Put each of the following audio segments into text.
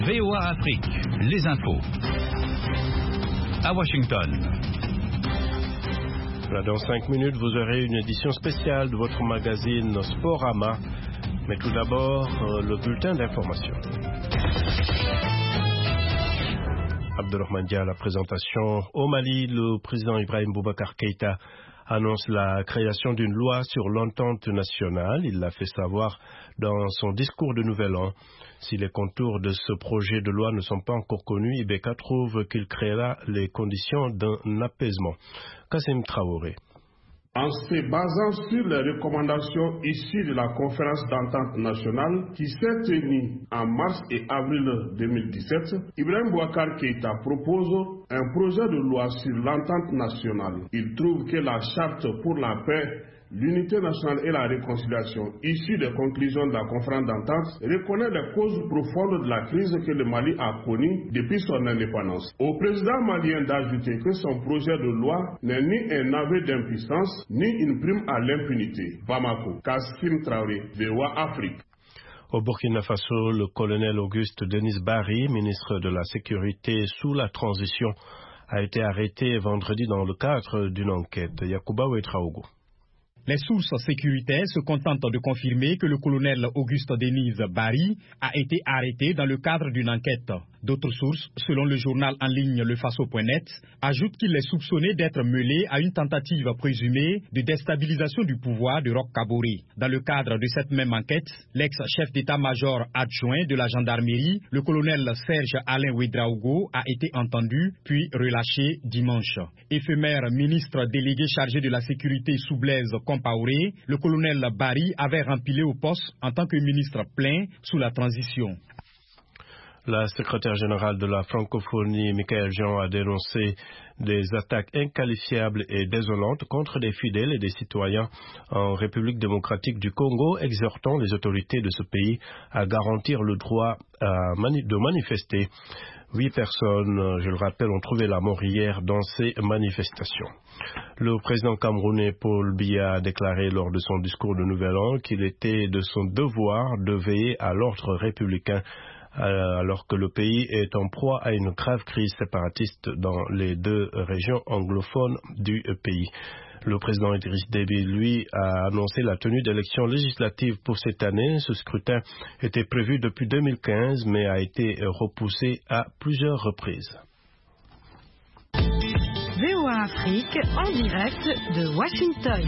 VOA Afrique, les infos. À Washington. Là, dans 5 minutes, vous aurez une édition spéciale de votre magazine Sporama. Mais tout d'abord, le bulletin d'information. Abdelrahman Dia, la présentation. Au Mali, le président Ibrahim Boubacar Keïta annonce la création d'une loi sur l'entente nationale. Il l'a fait savoir dans son discours de Nouvel An. Si les contours de ce projet de loi ne sont pas encore connus, Ibeka trouve qu'il créera les conditions d'un apaisement. Kassim Traoré. En se basant sur les recommandations issues de la conférence d'entente nationale qui s'est tenue en mars et avril 2017, Ibrahim Boubacar Keïta propose un projet de loi sur l'entente nationale. Il trouve que la charte pour la paix, l'unité nationale et la réconciliation, issue des conclusions de la conférence d'entente, reconnaît les causes profondes de la crise que le Mali a connue depuis son indépendance. Au président malien d'ajouter que son projet de loi n'est ni un aveu d'impuissance, ni une prime à l'impunité. Bamako, Kassim Traoré, VOA Afrique. Au Burkina Faso, le colonel Auguste Denis Barry, ministre de la Sécurité sous la transition, a été arrêté vendredi dans le cadre d'une enquête. Yacouba Ouetraogo. Les sources sécuritaires se contentent de confirmer que le colonel Auguste Denis Barry a été arrêté dans le cadre d'une enquête. D'autres sources, selon le journal en ligne lefaso.net, ajoutent qu'il est soupçonné d'être mêlé à une tentative présumée de déstabilisation du pouvoir de Roch Kaboré. Dans le cadre de cette même enquête, l'ex-chef d'état-major adjoint de la gendarmerie, le colonel Serge Alain Ouedraogo, a été entendu puis relâché dimanche. Éphémère ministre délégué chargé de la sécurité sous Blaise Compaoré, le colonel Barry avait rempilé au poste en tant que ministre plein sous la transition. La secrétaire générale de la francophonie, Michaël Jean, a dénoncé des attaques inqualifiables et désolantes contre des fidèles et des citoyens en République démocratique du Congo, exhortant les autorités de ce pays à garantir le droit de manifester. 8 personnes, je le rappelle, ont trouvé la mort hier dans ces manifestations. Le président camerounais Paul Biya a déclaré lors de son discours de Nouvel An qu'il était de son devoir de veiller à l'ordre républicain alors que le pays est en proie à une grave crise séparatiste dans les 2 régions anglophones du pays. Le président Idriss Déby, lui, a annoncé la tenue d'élections législatives pour cette année. Ce scrutin était prévu depuis 2015, mais a été repoussé à plusieurs reprises. VOA Afrique, en direct de Washington.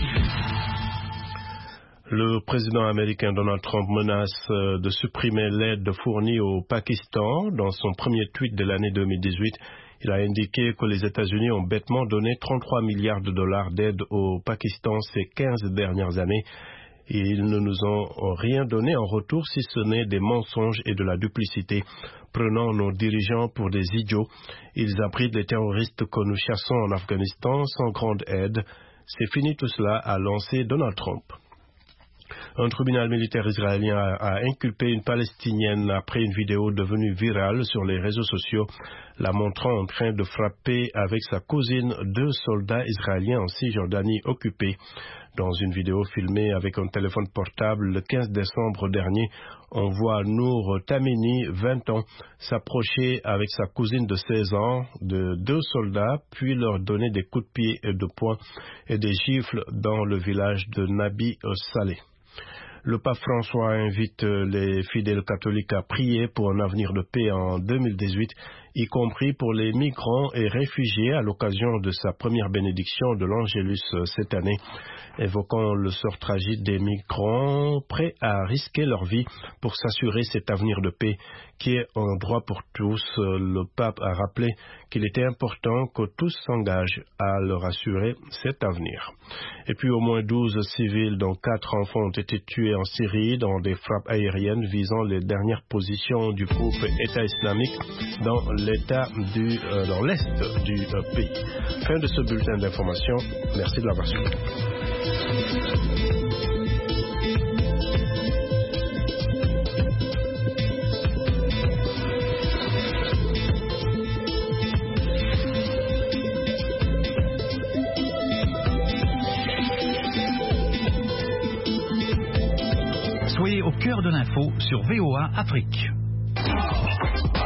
Le président américain Donald Trump menace de supprimer l'aide fournie au Pakistan. Dans son premier tweet de l'année 2018, il a indiqué que les États-Unis ont bêtement donné 33 milliards de dollars d'aide au Pakistan ces 15 dernières années. Et ils ne nous ont rien donné en retour si ce n'est des mensonges et de la duplicité, prenant nos dirigeants pour des idiots. Ils abritent les terroristes que nous chassons en Afghanistan sans grande aide. C'est fini tout cela, a lancé Donald Trump. Un tribunal militaire israélien a inculpé une Palestinienne après une vidéo devenue virale sur les réseaux sociaux, la montrant en train de frapper avec sa cousine 2 soldats israéliens en Cisjordanie occupée. Dans une vidéo filmée avec un téléphone portable le 15 décembre dernier, on voit Nour Tamini, 20 ans, s'approcher avec sa cousine de 16 ans de 2 soldats, puis leur donner des coups de pied et de poing et des gifles dans le village de Nabi Saleh. Le pape François invite les fidèles catholiques à prier pour un avenir de paix en 2018, y compris pour les migrants et réfugiés à l'occasion de sa première bénédiction de l'Angélus cette année, évoquant le sort tragique des migrants prêts à risquer leur vie pour s'assurer cet avenir de paix qui est un droit pour tous. Le pape a rappelé qu'il était important que tous s'engagent à leur assurer cet avenir. Et puis au moins 12 civils dont 4 enfants ont été tués en Syrie dans des frappes aériennes visant les dernières positions du groupe État islamique dans l'est du pays. Fin de ce bulletin d'information. Merci de l'avoir suivi. Soyez au cœur de l'info sur VOA Afrique.